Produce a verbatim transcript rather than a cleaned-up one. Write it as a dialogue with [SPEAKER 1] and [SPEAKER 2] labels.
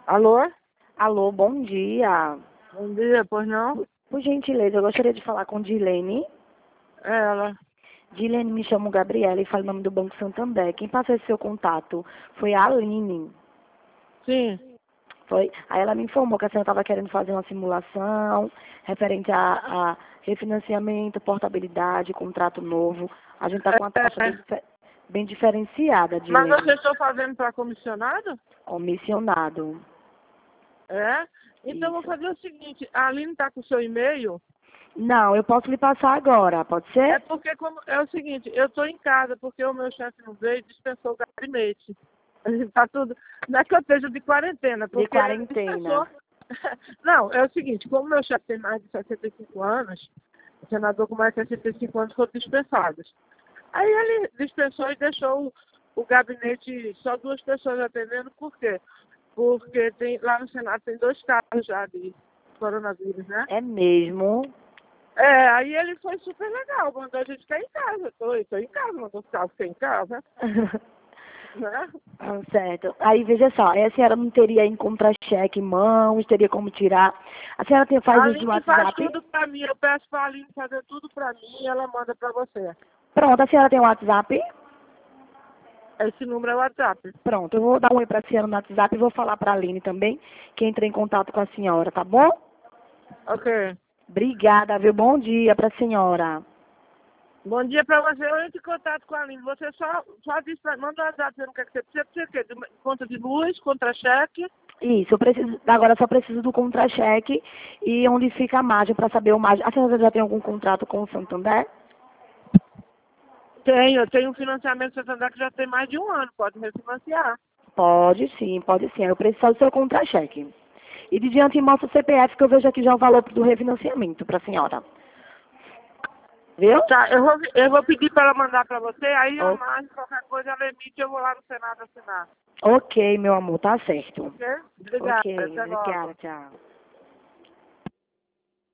[SPEAKER 1] Alô?
[SPEAKER 2] Alô, bom dia.
[SPEAKER 1] Bom dia, pois não?
[SPEAKER 2] Por gentileza, eu gostaria de falar com Dilene.
[SPEAKER 1] É ela.
[SPEAKER 2] Dilene, me chamo Gabriela e falo em nome do Banco Santander. Quem passou esse seu contato foi a Aline.
[SPEAKER 1] Sim.
[SPEAKER 2] Foi. Aí ela me informou que a senhora estava querendo fazer uma simulação referente a, a refinanciamento, portabilidade, contrato novo. A gente está com uma
[SPEAKER 1] É,
[SPEAKER 2] taxa bem,
[SPEAKER 1] é.
[SPEAKER 2] dife- bem diferenciada,
[SPEAKER 1] Mas
[SPEAKER 2] Dilene.
[SPEAKER 1] vocês estão fazendo para comissionado?
[SPEAKER 2] Comissionado.
[SPEAKER 1] É? Então eu vou
[SPEAKER 2] Isso.
[SPEAKER 1] fazer o seguinte, a Aline está com o seu e-mail.
[SPEAKER 2] Não, eu posso lhe passar agora, pode
[SPEAKER 1] É
[SPEAKER 2] ser?
[SPEAKER 1] porque como, é o seguinte, eu estou em casa porque o meu chefe não veio e dispensou o gabinete. Tá tudo. Não é que eu esteja de quarentena,
[SPEAKER 2] De
[SPEAKER 1] porque ele
[SPEAKER 2] quarentena.
[SPEAKER 1] dispensou. Não, é o seguinte, como meu chefe tem mais de sessenta e cinco anos, o senador com mais de sessenta e cinco anos foram dispensados. Aí ele dispensou e deixou o, o gabinete só duas pessoas atendendo, por quê? Porque tem, lá no Senado tem dois casos já de coronavírus, né?
[SPEAKER 2] É mesmo?
[SPEAKER 1] É, aí ele foi super legal, mandou a gente ficar em casa. Tô, tô em casa, mandou ficar, ficar em casa, né?
[SPEAKER 2] Ah, certo. Aí, veja só, aí a senhora não teria em contra-cheque em mãos, teria como tirar. A senhora tem, faz
[SPEAKER 1] A
[SPEAKER 2] uso do
[SPEAKER 1] Aline faz
[SPEAKER 2] WhatsApp?
[SPEAKER 1] tudo pra mim, eu peço pra Aline fazer tudo pra mim e ela manda pra você.
[SPEAKER 2] Pronto, a senhora tem o WhatsApp?
[SPEAKER 1] Esse número é o WhatsApp.
[SPEAKER 2] Pronto, eu vou dar um oi para a senhora no WhatsApp e vou falar para a Aline também, que entre em contato com a senhora, tá bom?
[SPEAKER 1] Ok.
[SPEAKER 2] Obrigada, viu? Bom dia para a senhora.
[SPEAKER 1] Bom dia pra você, eu entro em contato com a Aline. Você só, só diz pra manda o WhatsApp, você não quer que você precisa, precisa o quê? De conta de luz, contra-cheque.
[SPEAKER 2] Isso, eu preciso, agora eu só preciso do contra-cheque e onde fica a margem para saber o margem. A senhora já tem algum contrato com o Santander?
[SPEAKER 1] Tenho, eu tenho um financiamento Santander que já tem mais de um ano, pode refinanciar.
[SPEAKER 2] Pode sim, pode sim. Eu preciso só do seu contra-cheque. E de diante mostra o C P F, que eu vejo aqui já o valor do refinanciamento para a senhora. Viu?
[SPEAKER 1] Tá, eu vou, eu vou pedir para ela mandar para você, aí a
[SPEAKER 2] O-
[SPEAKER 1] mais, qualquer coisa ela emite, eu vou lá no Senado assinar.
[SPEAKER 2] ok, meu amor, tá certo.
[SPEAKER 1] Ok? Obrigada,
[SPEAKER 2] Ok,
[SPEAKER 1] até logo.
[SPEAKER 2] obrigada, tchau.